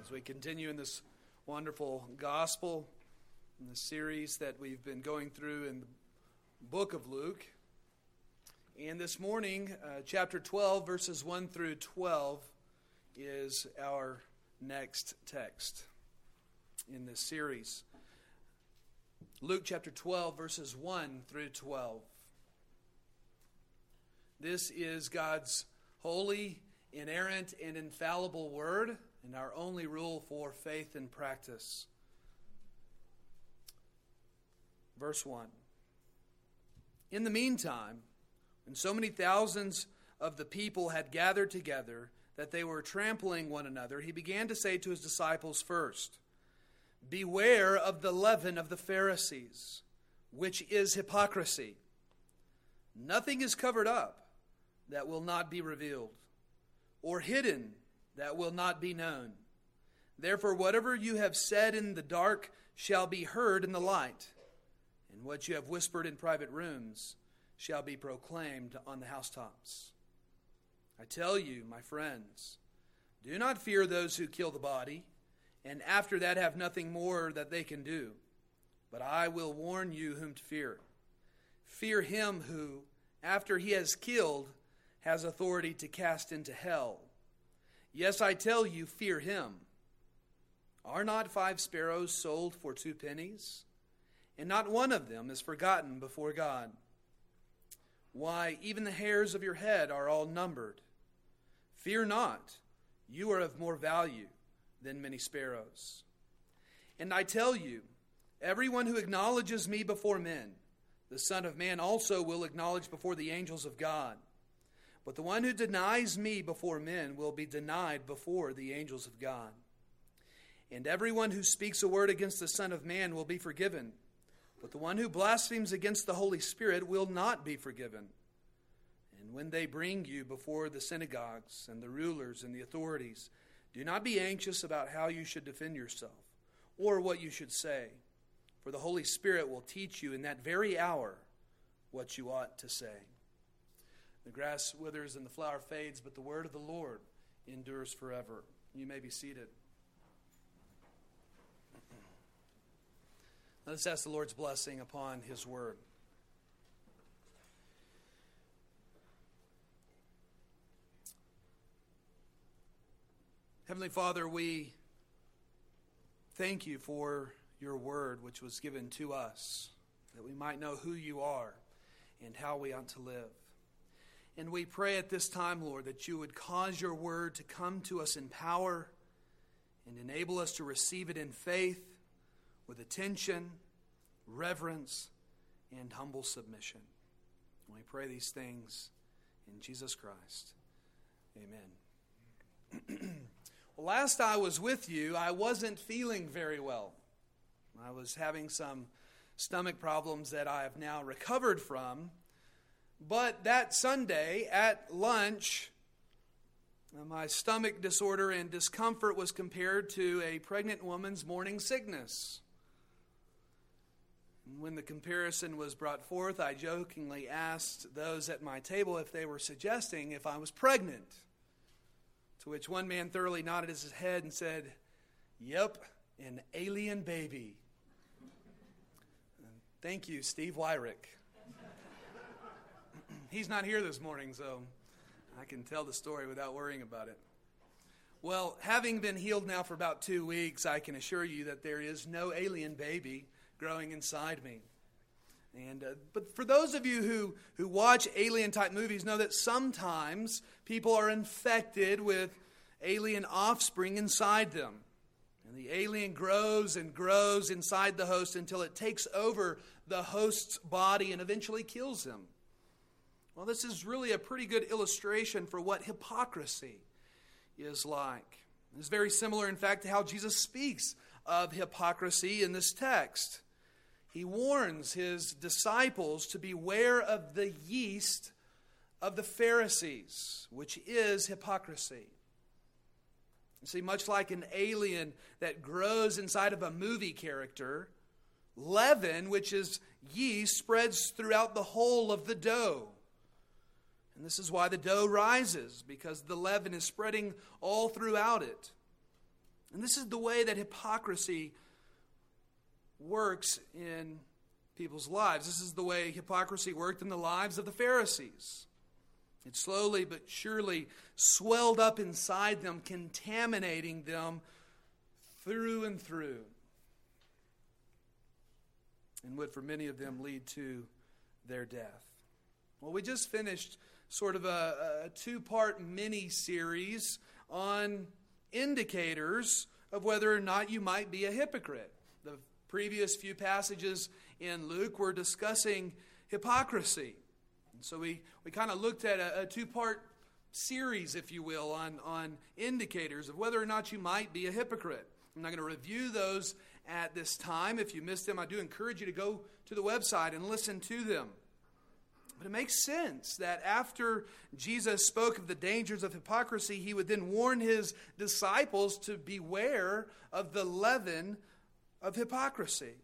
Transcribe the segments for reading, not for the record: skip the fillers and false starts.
As we continue in this wonderful gospel, in the series that we've been going through in the book of Luke. And this morning, chapter 12, verses 1 through 12 is our next text in this series. Luke chapter 12, verses 1 through 12. This is God's holy, inerrant, and infallible word, and our only rule for faith and practice. Verse 1. In the meantime, when so many thousands of the people had gathered together that they were trampling one another, he began to say to his disciples first, "Beware of the leaven of the Pharisees, which is hypocrisy. Nothing is covered up that will not be revealed, or hidden that will not be known. Therefore, whatever you have said in the dark shall be heard in the light, and what you have whispered in private rooms shall be proclaimed on the housetops. I tell you, my friends, do not fear those who kill the body, and after that have nothing more that they can do. But I will warn you whom to fear. Fear him who, after he has killed, has authority to cast into hell. Yes, I tell you, fear him. Are not 5 sparrows sold for 2 pennies? And not one of them is forgotten before God. Why, even the hairs of your head are all numbered. Fear not, you are of more value than many sparrows. And I tell you, everyone who acknowledges me before men, the Son of Man also will acknowledge before the angels of God. But the one who denies me before men will be denied before the angels of God. And everyone who speaks a word against the Son of Man will be forgiven. But the one who blasphemes against the Holy Spirit will not be forgiven. And when they bring you before the synagogues and the rulers and the authorities, do not be anxious about how you should defend yourself or what you should say. For the Holy Spirit will teach you in that very hour what you ought to say. The grass withers and the flower fades, but the word of the Lord endures forever. You may be seated. Let's ask the Lord's blessing upon his word. Heavenly Father, we thank you for your word which was given to us, that we might know who you are and how we ought to live. And we pray at this time, Lord, that you would cause your word to come to us in power and enable us to receive it in faith with attention, reverence, and humble submission. And we pray these things in Jesus Christ. Amen. Well, last I was with you, I wasn't feeling very well. I was having some stomach problems that I have now recovered from. But that Sunday at lunch, my stomach disorder and discomfort was compared to a pregnant woman's morning sickness. And when the comparison was brought forth, I jokingly asked those at my table if they were suggesting if I was pregnant. To which one man thoroughly nodded his head and said, "Yep, an alien baby." Thank you, Steve Wyrick. He's not here this morning, so I can tell the story without worrying about it. Well, having been healed now for about 2 weeks, I can assure you that there is no alien baby growing inside me. But for those of you who watch alien-type movies, know that sometimes people are infected with alien offspring inside them. And the alien grows and grows inside the host until it takes over the host's body and eventually kills him. Well, this is really a pretty good illustration for what hypocrisy is like. It's very similar, in fact, to how Jesus speaks of hypocrisy in this text. He warns his disciples to beware of the yeast of the Pharisees, which is hypocrisy. You see, much like an alien that grows inside of a movie character, leaven, which is yeast, spreads throughout the whole of the dough. And this is why the dough rises, because the leaven is spreading all throughout it. And this is the way that hypocrisy works in people's lives. This is the way hypocrisy worked in the lives of the Pharisees. It slowly but surely swelled up inside them, contaminating them through and through, and would for many of them lead to their death. Well, we just finished sort of a two-part mini-series on indicators of whether or not you might be a hypocrite. The previous few passages in Luke were discussing hypocrisy. And so we kind of looked at a two-part series, if you will, on indicators of whether or not you might be a hypocrite. I'm not going to review those at this time. If you missed them, I do encourage you to go to the website and listen to them. But it makes sense that after Jesus spoke of the dangers of hypocrisy, he would then warn his disciples to beware of the leaven of hypocrisy.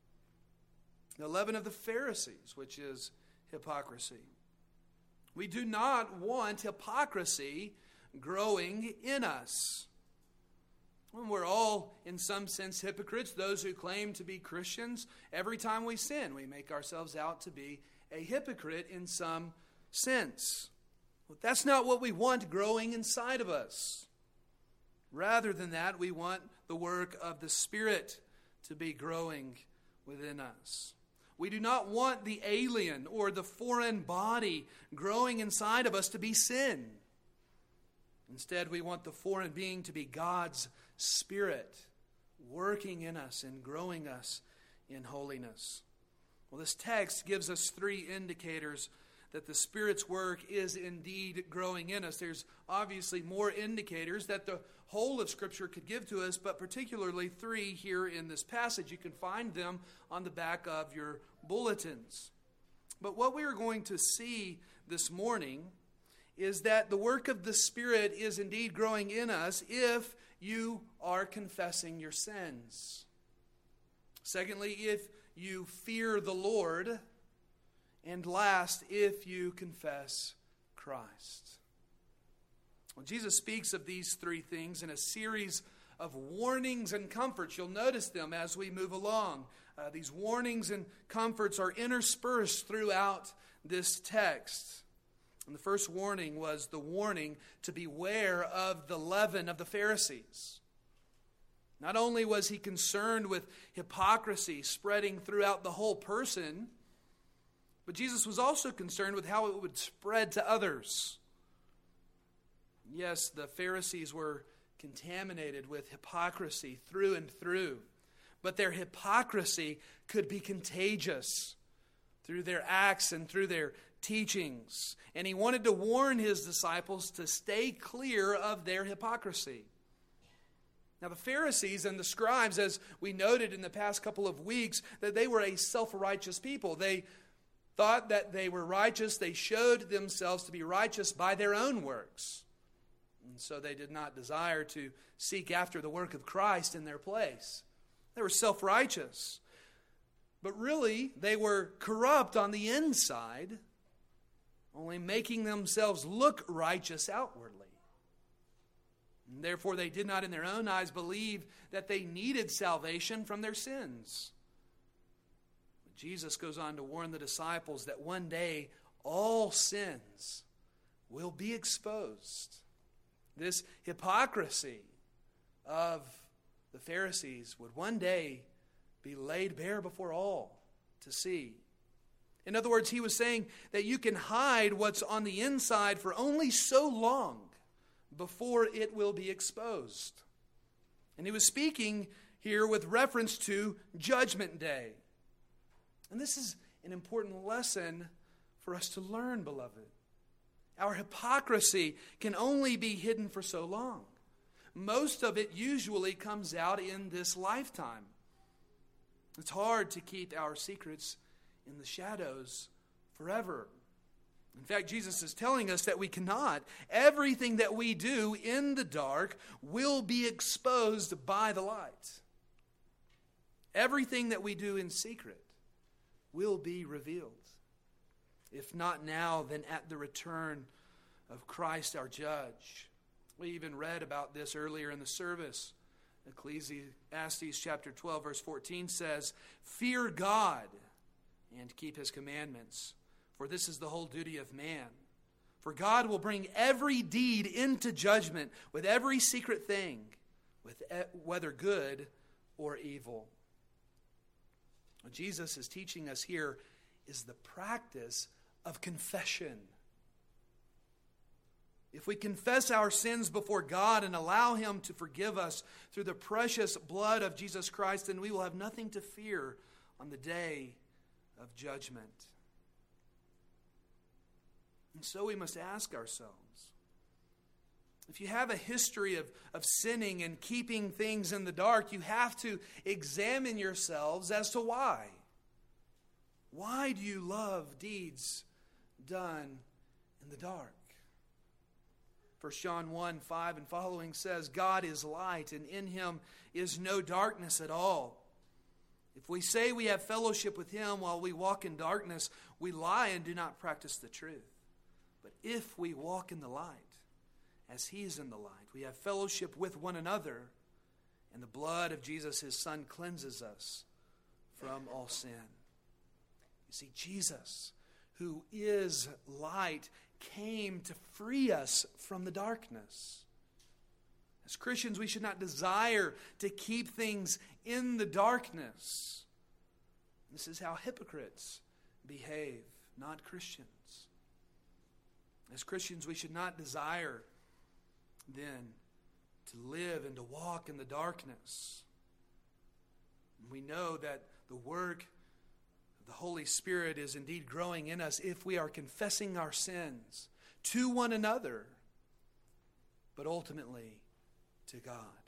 The leaven of the Pharisees, which is hypocrisy. We do not want hypocrisy growing in us. When we're all, in some sense, hypocrites, those who claim to be Christians, every time we sin, we make ourselves out to be a hypocrite in some sense. But that's not what we want growing inside of us. Rather than that, we want the work of the Spirit to be growing within us. We do not want the alien or the foreign body growing inside of us to be sin. Instead, we want the foreign being to be God's Spirit working in us and growing us in holiness. Well, this text gives us three indicators that the Spirit's work is indeed growing in us. There's obviously more indicators that the whole of Scripture could give to us, but particularly three here in this passage. You can find them on the back of your bulletins. But what we are going to see this morning is that the work of the Spirit is indeed growing in us if you are confessing your sins. Secondly, if you fear the Lord. And last, if you confess Christ. Well, Jesus speaks of these three things in a series of warnings and comforts. You'll notice them as we move along. These warnings and comforts are interspersed throughout this text. And the first warning was the warning to beware of the leaven of the Pharisees. Not only was he concerned with hypocrisy spreading throughout the whole person, but Jesus was also concerned with how it would spread to others. Yes, the Pharisees were contaminated with hypocrisy through and through, but their hypocrisy could be contagious through their acts and through their teachings. And he wanted to warn his disciples to stay clear of their hypocrisy. Now, the Pharisees and the scribes, as we noted in the past couple of weeks, that they were a self-righteous people. They thought that they were righteous. They showed themselves to be righteous by their own works. And so they did not desire to seek after the work of Christ in their place. They were self-righteous. But really, they were corrupt on the inside, only making themselves look righteous outwardly. And therefore, they did not in their own eyes believe that they needed salvation from their sins. But Jesus goes on to warn the disciples that one day all sins will be exposed. This hypocrisy of the Pharisees would one day be laid bare before all to see. In other words, he was saying that you can hide what's on the inside for only so long before it will be exposed. And he was speaking here with reference to Judgment Day. And this is an important lesson for us to learn, beloved. Our hypocrisy can only be hidden for so long. Most of it usually comes out in this lifetime. It's hard to keep our secrets in the shadows forever. In fact, Jesus is telling us that we cannot. Everything that we do in the dark will be exposed by the light. Everything that we do in secret will be revealed. If not now, then at the return of Christ our judge. We even read about this earlier in the service Ecclesiastes chapter 12, verse 14 says, "Fear God and keep his commandments, for this is the whole duty of man. For God will bring every deed into judgment with every secret thing, whether good or evil." What Jesus is teaching us here is the practice of confession. If we confess our sins before God and allow Him to forgive us through the precious blood of Jesus Christ, then we will have nothing to fear on the day of judgment. And so we must ask ourselves, if you have a history of sinning and keeping things in the dark, you have to examine yourselves as to why. Why do you love deeds done in the dark? 1 John 1, 5 and following says, "God is light, and in Him is no darkness at all. If we say we have fellowship with Him while we walk in darkness, we lie and do not practice the truth. But if we walk in the light, as He is in the light, we have fellowship with one another, and the blood of Jesus, His Son, cleanses us from all sin." You see, Jesus, who is light, came to free us from the darkness. As Christians, we should not desire to keep things in the darkness. This is how hypocrites behave, not Christians. As Christians, we should not desire then to live and to walk in the darkness. We know that the work the Holy Spirit is indeed growing in us if we are confessing our sins to one another, but ultimately to God.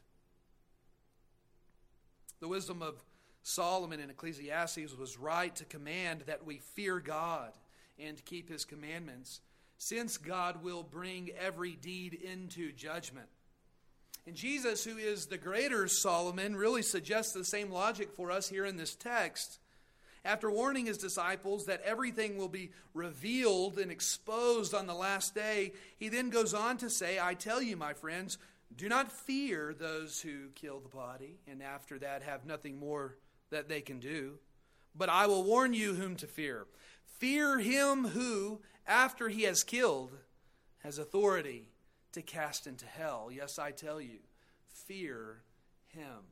The wisdom of Solomon in Ecclesiastes was right to command that we fear God and keep His commandments, since God will bring every deed into judgment. And Jesus, who is the greater Solomon, really suggests the same logic for us here in this text. After warning His disciples that everything will be revealed and exposed on the last day, He then goes on to say, "I tell you, my friends, do not fear those who kill the body, and after that have nothing more that they can do. But I will warn you whom to fear. Fear him who, after he has killed, has authority to cast into hell. Yes, I tell you, fear him."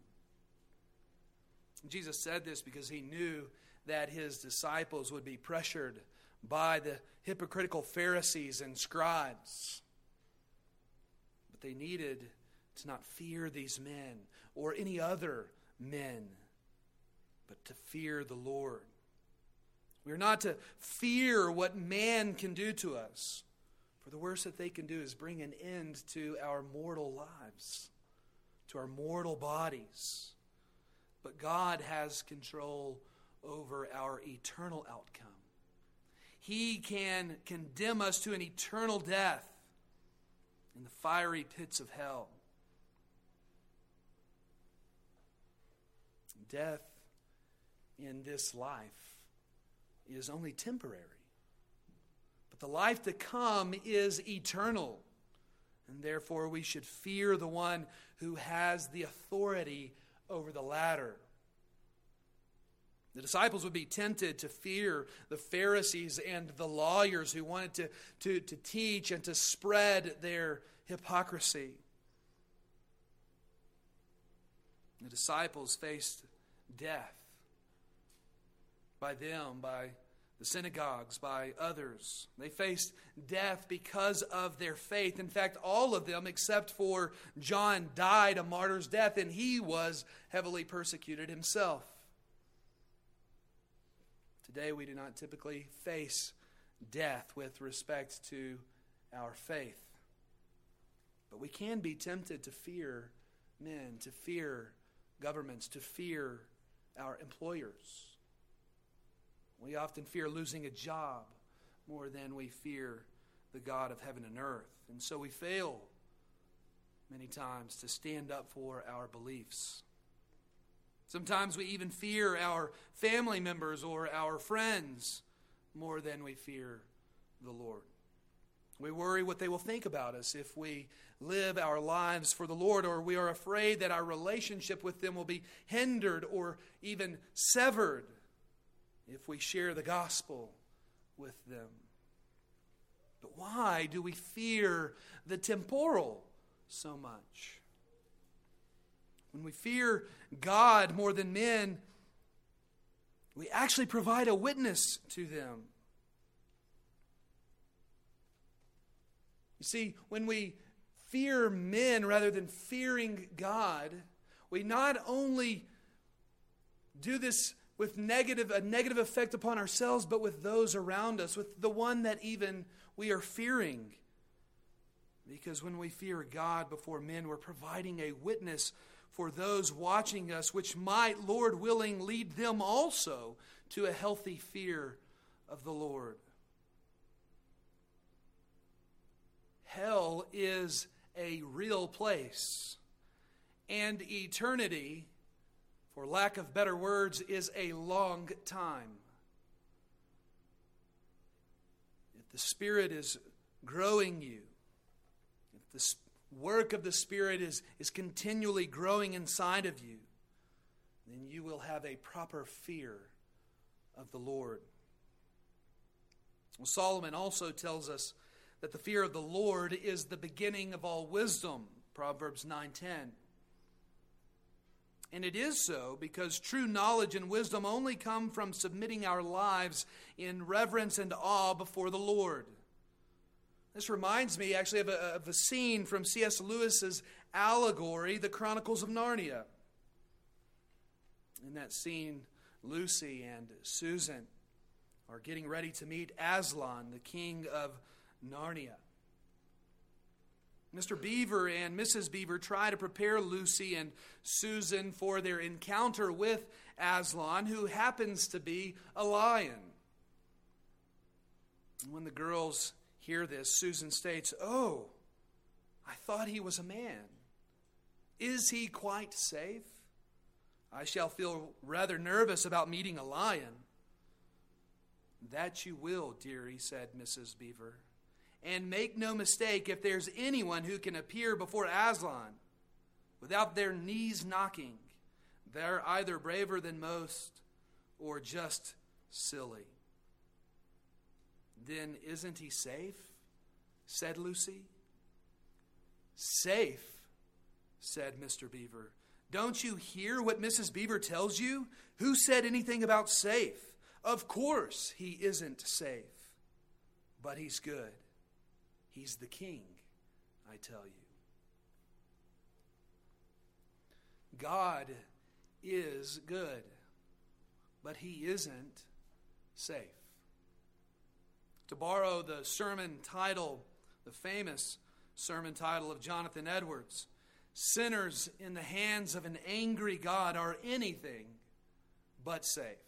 Jesus said this because He knew that His disciples would be pressured by the hypocritical Pharisees and scribes. But they needed to not fear these men or any other men, but to fear the Lord. We are not to fear what man can do to us, for the worst that they can do is bring an end to our mortal lives, to our mortal bodies. But God has control over our eternal outcome. He can condemn us to an eternal death in the fiery pits of hell. Death in this life is only temporary, but the life to come is eternal. And therefore we should fear the one who has the authority over the latter. The disciples would be tempted to fear the Pharisees and the lawyers who wanted to teach and to spread their hypocrisy. The disciples faced death by them, by the synagogues, by others. They faced death because of their faith. In fact, all of them, except for John, died a martyr's death, and he was heavily persecuted himself. Today, we do not typically face death with respect to our faith. But we can be tempted to fear men, to fear governments, to fear our employers. We often fear losing a job more than we fear the God of heaven and earth. And so we fail many times to stand up for our beliefs. Sometimes we even fear our family members or our friends more than we fear the Lord. We worry what they will think about us if we live our lives for the Lord, or we are afraid that our relationship with them will be hindered or even severed if we share the gospel with them. But why do we fear the temporal so much? When we fear God more than men, we actually provide a witness to them. You see, when we fear men rather than fearing God, we not only do this with a negative effect upon ourselves, but with those around us, with the one that even we are fearing. Because when we fear God before men, we're providing a witness for those watching us, which might, Lord willing, lead them also to a healthy fear of the Lord. Hell is a real place, and eternity, for lack of better words, is a long time. If the Spirit is growing you, if the work of the Spirit is continually growing inside of you, then you will have a proper fear of the Lord. Well, Solomon also tells us that the fear of the Lord is the beginning of all wisdom, Proverbs 9:10. And it is so because true knowledge and wisdom only come from submitting our lives in reverence and awe before the Lord. This reminds me actually of a scene from C.S. Lewis's allegory, The Chronicles of Narnia. In that scene, Lucy and Susan are getting ready to meet Aslan, the king of Narnia. Mr. Beaver and Mrs. Beaver try to prepare Lucy and Susan for their encounter with Aslan, who happens to be a lion. And when the girls hear this, Susan states, "Oh, I thought he was a man. Is he quite safe? I shall feel rather nervous about meeting a lion." "That you will, dearie," said Mrs. Beaver. "And make no mistake, if there's anyone who can appear before Aslan without their knees knocking, they're either braver than most or just silly." "Then isn't he safe?" said Lucy. "Safe," said Mr. Beaver. "Don't you hear what Mrs. Beaver tells you? Who said anything about safe? Of course he isn't safe, but he's good. He's the king, I tell you." God is good, but he isn't safe. To borrow the sermon title, the famous sermon title of Jonathan Edwards, sinners in the hands of an angry God are anything but safe.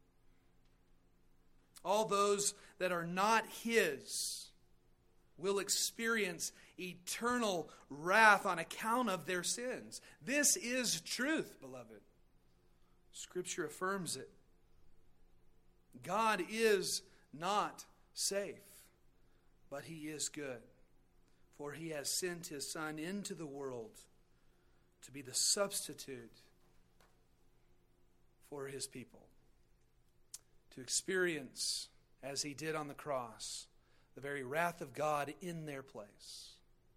All those that are not his will experience eternal wrath on account of their sins. This is truth, beloved. Scripture affirms it. God is not safe, but he is good, for he has sent his Son into the world to be the substitute for his people, to experience, as he did on the cross, the very wrath of God in their place.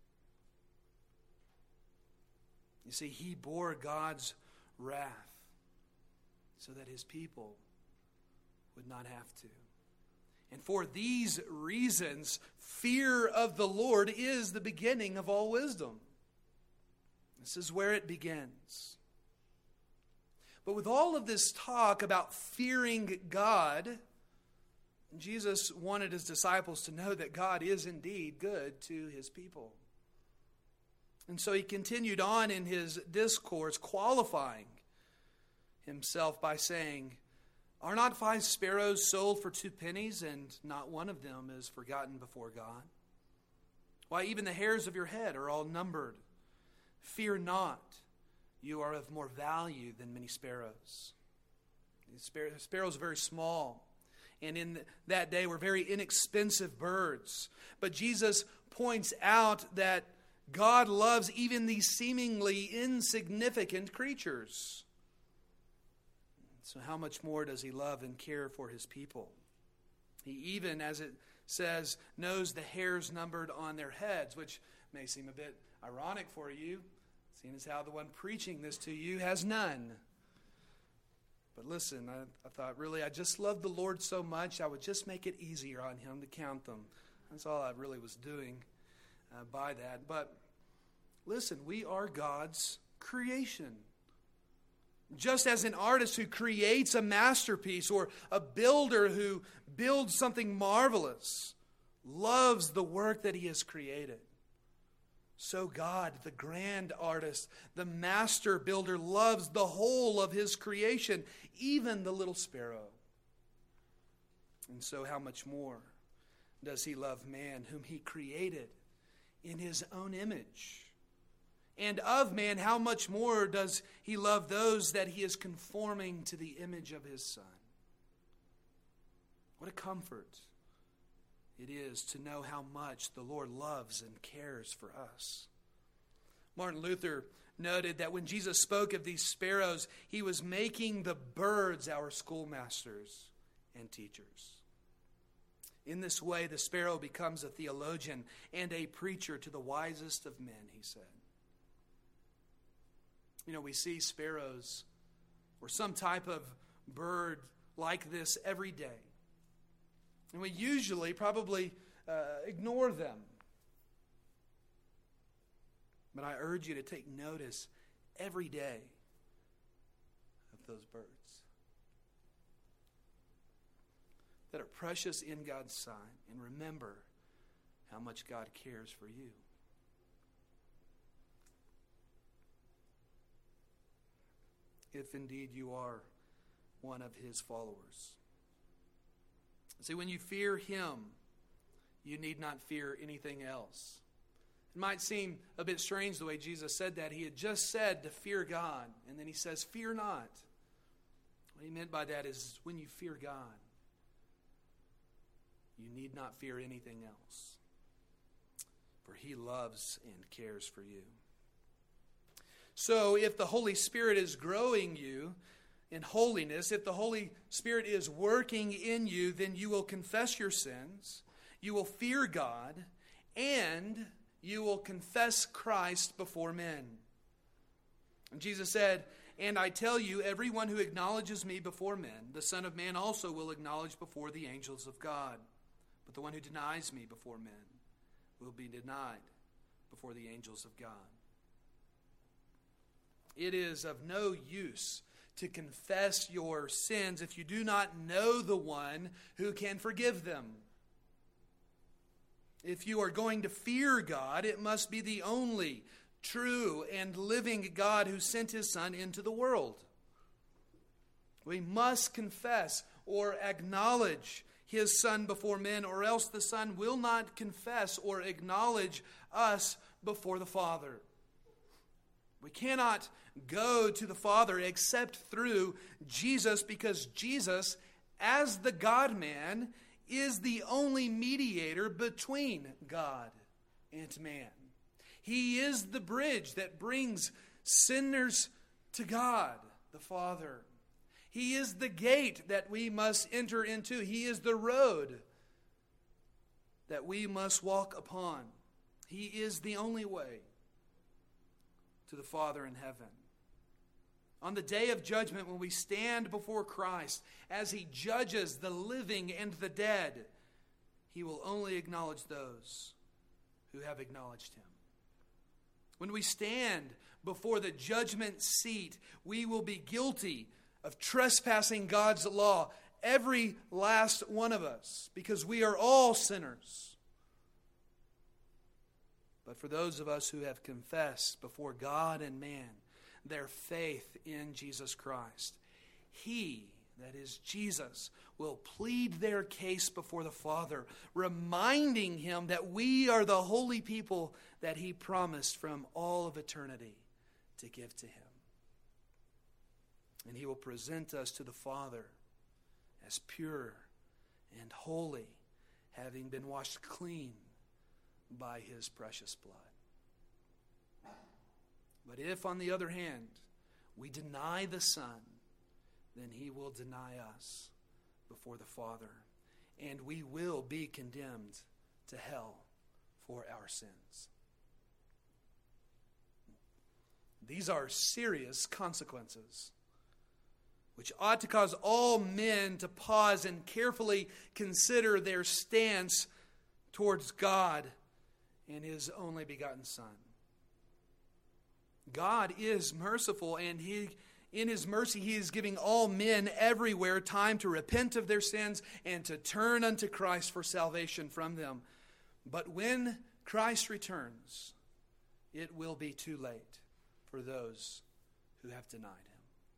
You see, he bore God's wrath so that his people would not have to. And for these reasons, fear of the Lord is the beginning of all wisdom. This is where it begins. But with all of this talk about fearing God, Jesus wanted his disciples to know that God is indeed good to his people. And so he continued on in his discourse, qualifying himself by saying, "Are not 5 sparrows sold for 2 pennies, and not one of them is forgotten before God? Why, even the hairs of your head are all numbered. Fear not, you are of more value than many sparrows." These sparrows are very small. and in that day were very inexpensive birds. But Jesus points out that God loves even these seemingly insignificant creatures. So how much more does he love and care for his people? He even, as it says, knows the hairs numbered on their heads, which may seem a bit ironic for you, seeing as how the one preaching this to you has none. But listen, I thought, really, I just love the Lord so much, I would just make it easier on him to count them. That's all I really was doing by that. But listen, we are God's creation. Just as an artist who creates a masterpiece or a builder who builds something marvelous loves the work that he has created, so God, the grand artist, the master builder, loves the whole of his creation, even the little sparrow. And so how much more does he love man, whom he created in his own image? And of man, how much more does he love those that he is conforming to the image of his Son? What a comfort it is to know how much the Lord loves and cares for us. Martin Luther noted that when Jesus spoke of these sparrows, he was making the birds our schoolmasters and teachers. In this way, the sparrow becomes a theologian and a preacher to the wisest of men, he said. You know, we see sparrows or some type of bird like this every day. And we usually probably ignore them. But I urge you to take notice every day of those birds that are precious in God's sight. And remember how much God cares for you. If indeed you are one of his followers. See, when you fear him, you need not fear anything else. It might seem a bit strange the way Jesus said that. He had just said to fear God, and then he says, fear not. What he meant by that is when you fear God, you need not fear anything else. For he loves and cares for you. So if the Holy Spirit is growing you in holiness, if the Holy Spirit is working in you, then you will confess your sins, you will fear God, and you will confess Christ before men. And Jesus said, and I tell you, everyone who acknowledges me before men, the Son of Man also will acknowledge before the angels of God. But the one who denies me before men will be denied before the angels of God. It is of no use to confess your sins if you do not know the one who can forgive them. If you are going to fear God, it must be the only true and living God who sent his Son into the world. We must confess or acknowledge his Son before men, or else the Son will not confess or acknowledge us before the Father. We cannot go to the Father except through Jesus, because Jesus, as the God-man, is the only mediator between God and man. He is the bridge that brings sinners to God, the Father. He is the gate that we must enter into. He is the road that we must walk upon. He is the only way to the Father in heaven. On the day of judgment, when we stand before Christ as he judges the living and the dead, he will only acknowledge those who have acknowledged him. When we stand before the judgment seat, we will be guilty of trespassing God's law, every last one of us, because we are all sinners. But for those of us who have confessed before God and man their faith in Jesus Christ, he, that is Jesus, will plead their case before the Father, reminding him that we are the holy people that he promised from all of eternity to give to him. And he will present us to the Father as pure and holy, having been washed clean by his precious blood. But if, on the other hand, we deny the Son, then he will deny us before the Father, and we will be condemned to hell for our sins. These are serious consequences, which ought to cause all men to pause and carefully consider their stance towards God and his only begotten Son. God is merciful, and in his mercy he is giving all men everywhere time to repent of their sins and to turn unto Christ for salvation from them. But when Christ returns, it will be too late for those who have denied him.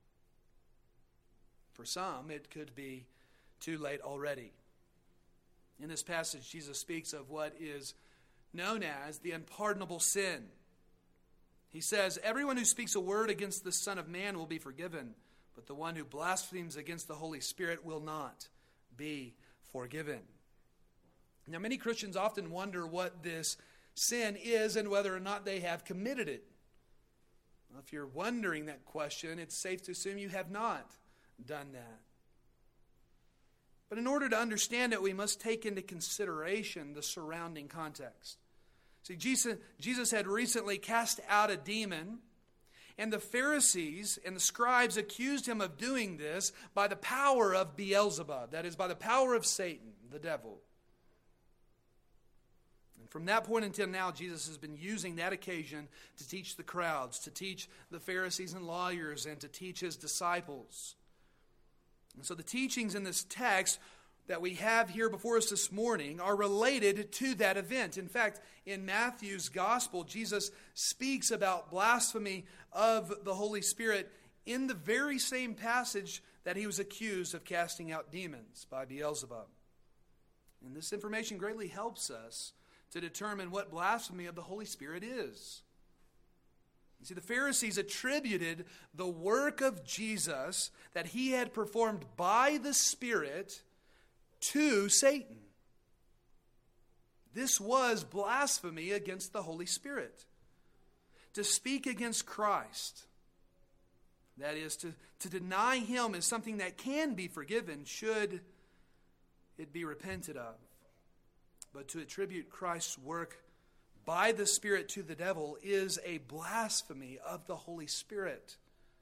For some, it could be too late already. In this passage, Jesus speaks of what is known as the unpardonable sin. He says, everyone who speaks a word against the Son of Man will be forgiven, but the one who blasphemes against the Holy Spirit will not be forgiven. Now, many Christians often wonder what this sin is and whether or not they have committed it. Well, if you're wondering that question, it's safe to assume you have not done that. But in order to understand it, we must take into consideration the surrounding context. See, Jesus had recently cast out a demon, and the Pharisees and the scribes accused him of doing this by the power of Beelzebub, that is, by the power of Satan, the devil. And from that point until now, Jesus has been using that occasion to teach the crowds, to teach the Pharisees and lawyers, and to teach his disciples. And so the teachings in this text that we have here before us this morning are related to that event. In fact, in Matthew's gospel, Jesus speaks about blasphemy of the Holy Spirit in the very same passage that he was accused of casting out demons by Beelzebub. And this information greatly helps us to determine what blasphemy of the Holy Spirit is. You see, the Pharisees attributed the work of Jesus that he had performed by the Spirit to Satan. This was blasphemy against the Holy Spirit. To speak against Christ, that is, to deny him, is something that can be forgiven should it be repented of. But to attribute Christ's work by the Spirit to the devil is a blasphemy of the Holy Spirit.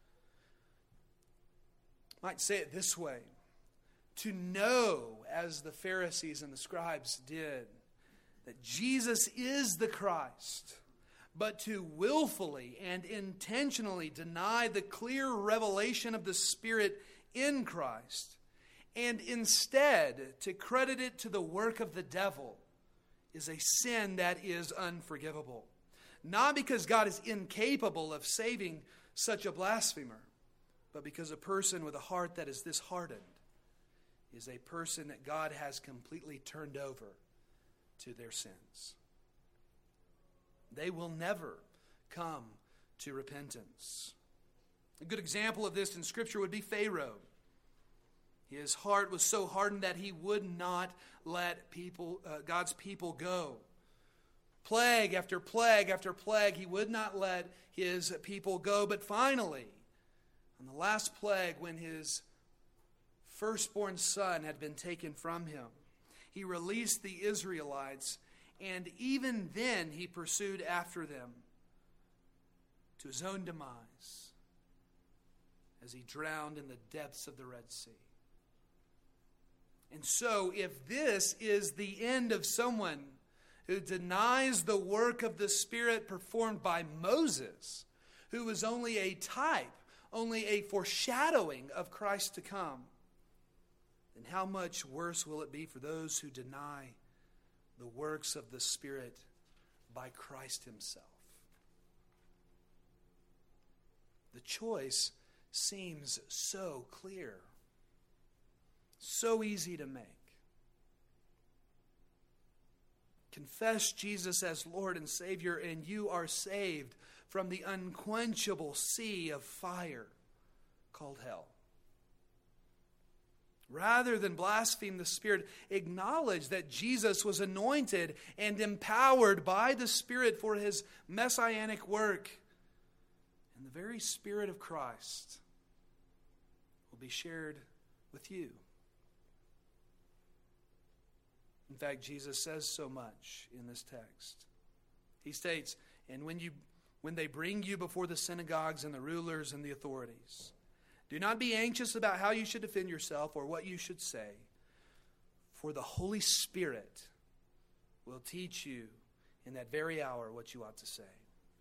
I might say it this way. To know, as the Pharisees and the scribes did, that Jesus is the Christ, but to willfully and intentionally deny the clear revelation of the Spirit in Christ, and instead to credit it to the work of the devil, is a sin that is unforgivable. Not because God is incapable of saving such a blasphemer, but because a person with a heart that is this hardened is a person that God has completely turned over to their sins. They will never come to repentance. A good example of this in Scripture would be Pharaoh. His heart was so hardened that he would not let God's people go. Plague after plague after plague, he would not let his people go. But finally, on the last plague, when his firstborn son had been taken from him, he released the Israelites, and even then he pursued after them to his own demise as he drowned in the depths of the Red Sea. And so, if this is the end of someone who denies the work of the Spirit performed by Moses, who was only a type, only a foreshadowing of Christ to come, then how much worse will it be for those who deny the works of the Spirit by Christ himself? The choice seems so clear, so easy to make. Confess Jesus as Lord and Savior, and you are saved from the unquenchable sea of fire called hell. rather than blaspheme the Spirit, acknowledge that Jesus was anointed and empowered by the Spirit for his messianic work. And the very Spirit of Christ will be shared with you. In fact, Jesus says so much in this text. He states, "And when they bring you before the synagogues and the rulers and the authorities, do not be anxious about how you should defend yourself or what you should say, for the Holy Spirit will teach you in that very hour what you ought to say."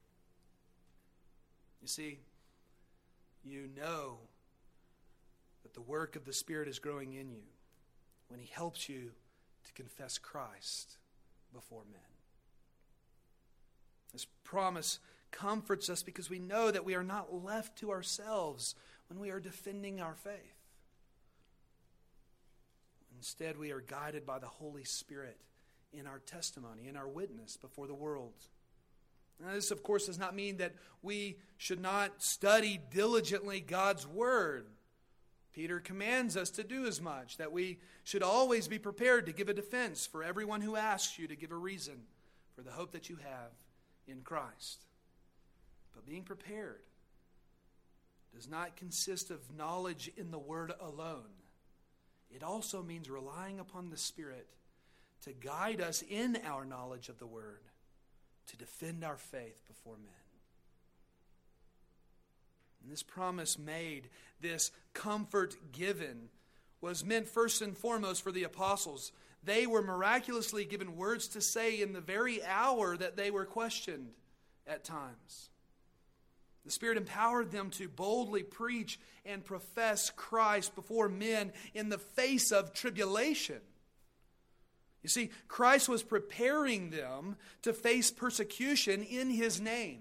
You see, you know that the work of the Spirit is growing in you when he helps you to confess Christ before men. This promise comforts us because we know that we are not left to ourselves when we are defending our faith. Instead, we are guided by the Holy Spirit in our testimony, in our witness before the world. Now, this, of course, does not mean that we should not study diligently God's Word. Peter commands us to do as much, that we should always be prepared to give a defense for everyone who asks you to give a reason for the hope that you have in Christ. But being prepared does not consist of knowledge in the Word alone. It also means relying upon the Spirit to guide us in our knowledge of the Word, to defend our faith before men. And this promise made, this comfort given, was meant first and foremost for the apostles. They were miraculously given words to say in the very hour that they were questioned at times. The Spirit empowered them to boldly preach and profess Christ before men in the face of tribulation. You see, Christ was preparing them to face persecution in his name,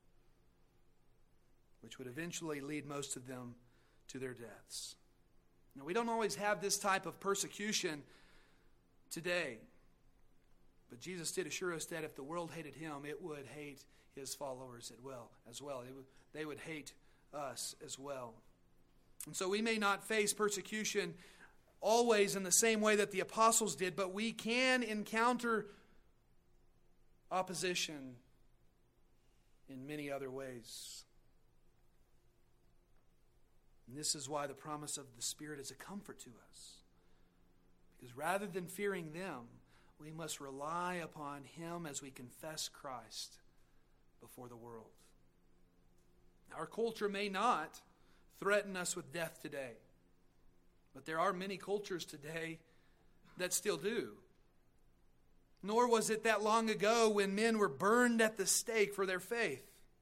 which would eventually lead most of them to their deaths. Now, we don't always have this type of persecution today, but Jesus did assure us that if the world hated him, it would hate his followers as well. They would hate us as well. And so we may not face persecution always in the same way that the apostles did, but we can encounter opposition in many other ways. And this is why the promise of the Spirit is a comfort to us. Because rather than fearing them, we must rely upon him as we confess Christ before the world. Our culture may not threaten us with death today, but there are many cultures today that still do. Nor was it that long ago when men were burned at the stake for their faith.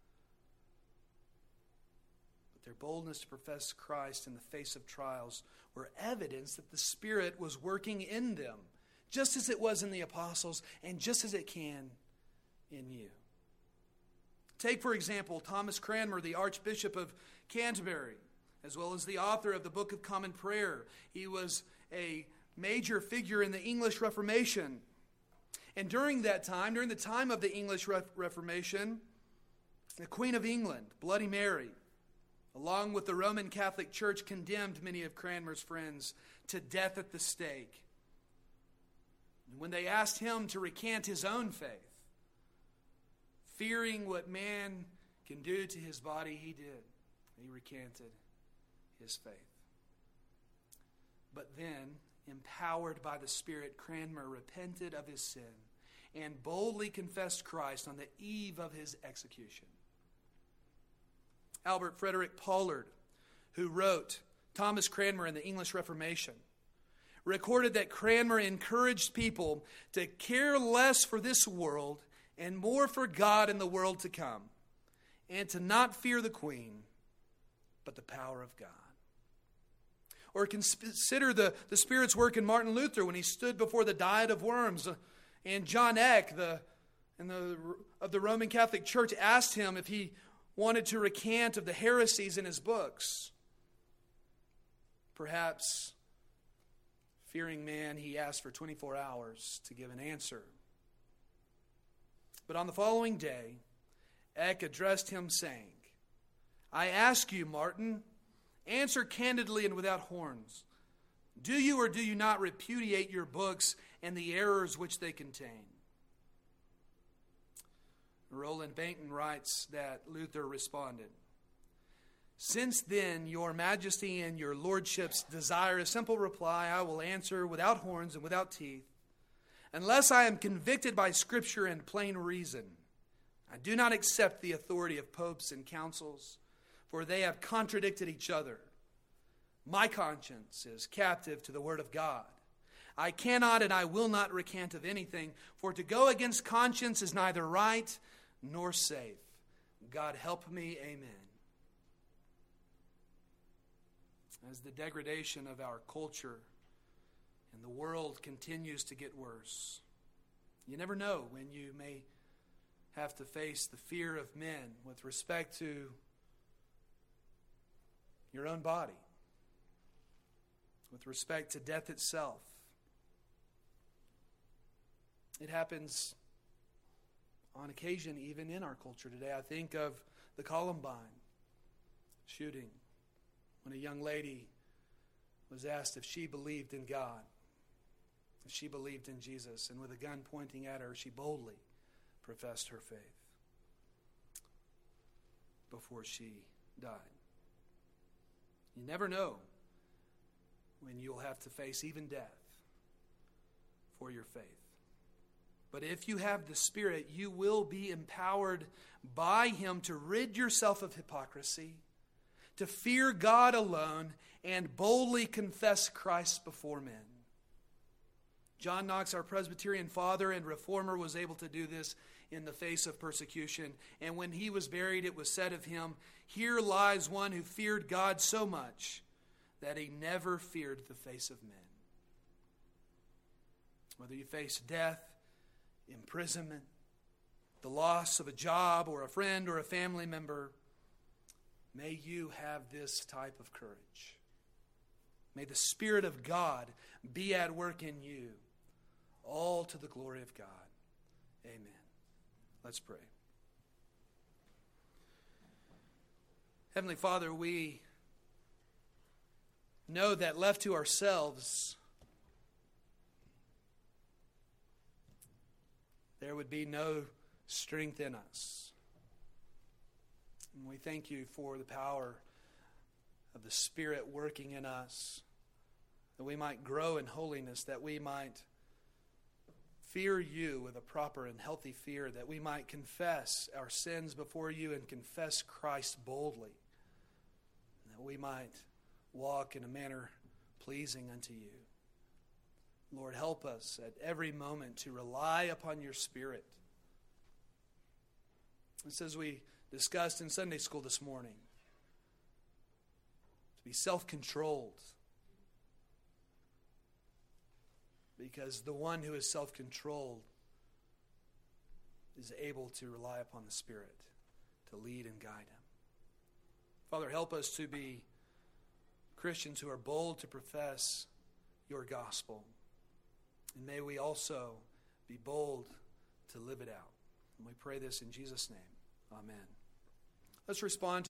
But their boldness to profess Christ in the face of trials were evidence that the Spirit was working in them, just as it was in the apostles and just as it can in you. Take, for example, Thomas Cranmer, the Archbishop of Canterbury, as well as the author of the Book of Common Prayer. He was a major figure in the English Reformation. And during that time, during the time of the English Reformation, the Queen of England, Bloody Mary, along with the Roman Catholic Church, condemned many of Cranmer's friends to death at the stake. And when they asked him to recant his own faith, fearing what man can do to his body, he did. He recanted his faith. But then, empowered by the Spirit, Cranmer repented of his sin and boldly confessed Christ on the eve of his execution. Albert Frederick Pollard, who wrote Thomas Cranmer in the English Reformation, recorded that Cranmer encouraged people to care less for this world and more for God and the world to come, and to not fear the Queen, but the power of God. Or consider the Spirit's work in Martin Luther when he stood before the Diet of Worms, and John Eck, of the Roman Catholic Church, asked him if he wanted to recant of the heresies in his books. Perhaps, fearing man, he asked for 24 hours to give an answer. But on the following day, Eck addressed him saying, "I ask you, Martin, answer candidly and without horns. Do you or do you not repudiate your books and the errors which they contain? Roland Bainton writes that Luther responded, "Since then your majesty and your lordships desire a simple reply, I will answer without horns and without teeth. Unless I am convicted by Scripture and plain reason, I do not accept the authority of popes and councils, for they have contradicted each other. My conscience is captive to the word of God. I cannot and I will not recant of anything, for to go against conscience is neither right nor safe. God help me, amen." As the degradation of our culture and the world continues to get worse, you never know when you may have to face the fear of men with respect to your own body, with respect to death itself. It happens on occasion even in our culture today. I think of the Columbine shooting, when a young lady was asked if she believed in God, if she believed in Jesus, and with a gun pointing at her, she boldly professed her faith before she died. You never know when you'll have to face even death for your faith. But if you have the Spirit, you will be empowered by Him to rid yourself of hypocrisy, to fear God alone, and boldly confess Christ before men. John Knox, our Presbyterian father and reformer, was able to do this in the face of persecution. And when he was buried, it was said of him, "Here lies one who feared God so much that he never feared the face of men." Whether you face death, imprisonment, the loss of a job or a friend or a family member, may you have this type of courage. May the Spirit of God be at work in you, all to the glory of God. Amen. Let's pray. Heavenly Father, we know that left to ourselves, there would be no strength in us. And we thank you for the power of the Spirit working in us, that we might grow in holiness, that we might fear you with a proper and healthy fear, that we might confess our sins before you and confess Christ boldly, that we might walk in a manner pleasing unto you. Lord, help us at every moment to rely upon your Spirit. It's as we discussed in Sunday school this morning, to be self-controlled. Because the one who is self-controlled is able to rely upon the Spirit to lead and guide him. Father, help us to be Christians who are bold to profess your gospel. And may we also be bold to live it out. And we pray this in Jesus' name. Amen. Let's respond to